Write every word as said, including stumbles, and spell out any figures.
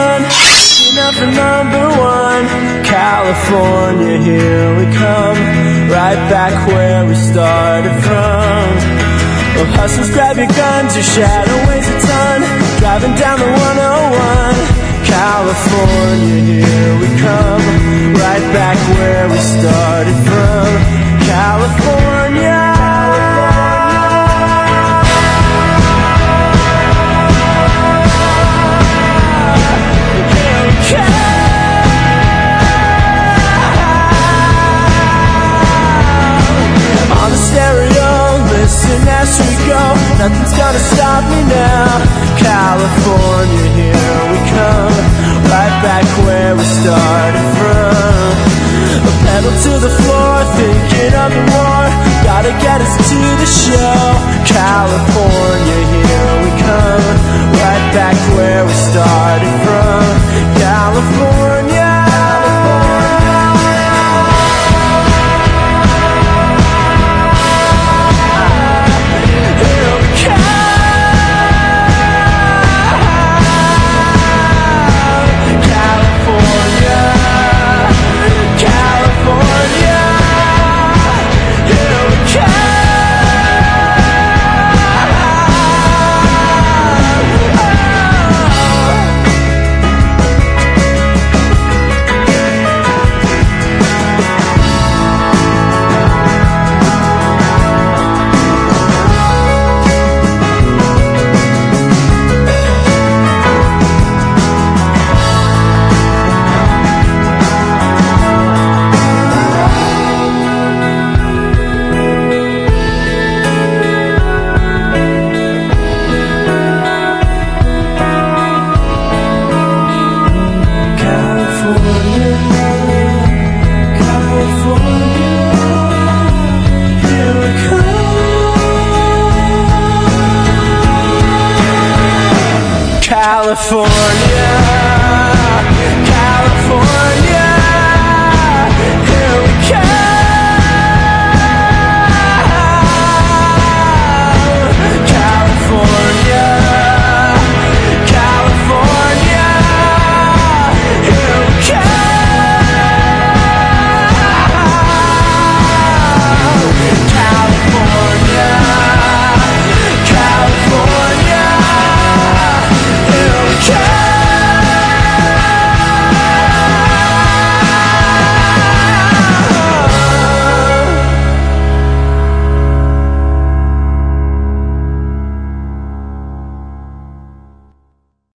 sun, enough for number one. California, here we come, right back where we started from. Well, hustlers, grab your guns, your shadow weighs a ton, driving down the one oh one. California, here we come, right back where we started from. California. On the stereo, listen as we go, nothing's gonna stop me now. California, here we come, right back where we started from. A pedal to the floor, thinking of the war, gotta get us to the show. California, here we come, right back where we started from. California. California.